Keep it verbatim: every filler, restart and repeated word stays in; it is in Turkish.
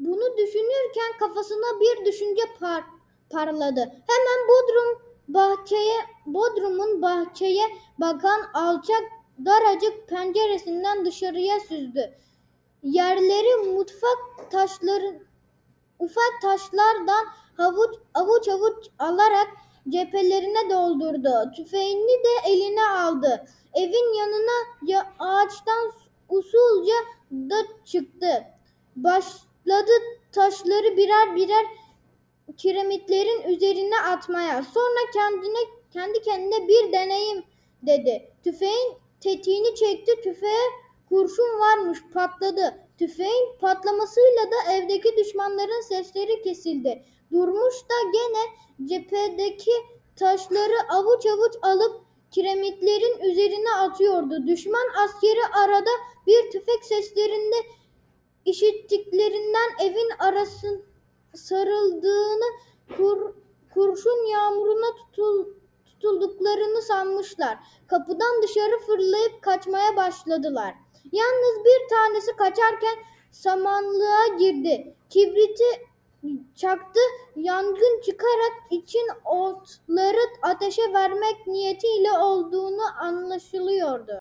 Bunu düşünürken kafasına bir düşünce par parladı. Hemen Bodrum bahçeye, Bodrum'un bahçeye bakan alçak daracık penceresinden dışarıya süzdü. Yerleri mutfak taşları, ufak taşlardan havuç avuç avuç alarak cephelerine doldurdu. Tüfeğini de eline aldı. Evin yanına ya, ağaçtan usulca da çıktı. Başladı taşları birer birer kiremitlerin üzerine atmaya. Sonra kendine kendi kendine bir deneyim dedi. Tüfeğin tetiğini çekti. Tüfeğe kurşun varmış, patladı. Tüfeğin patlamasıyla da evdeki düşmanların sesleri kesildi. Durmuş da gene cephedeki taşları avuç avuç alıp kiremitlerin üzerine atıyordu. Düşman askeri arada bir tüfek seslerinde işittiklerinden evin arasın sarıldığını, kur, kurşun yağmuruna tutul, tutulduklarını sanmışlar. Kapıdan dışarı fırlayıp kaçmaya başladılar. Yalnız bir tanesi kaçarken samanlığa girdi. Kibriti çaktı. Yangın çıkarak için otları ateşe vermek niyetiyle olduğunu anlaşılıyordu.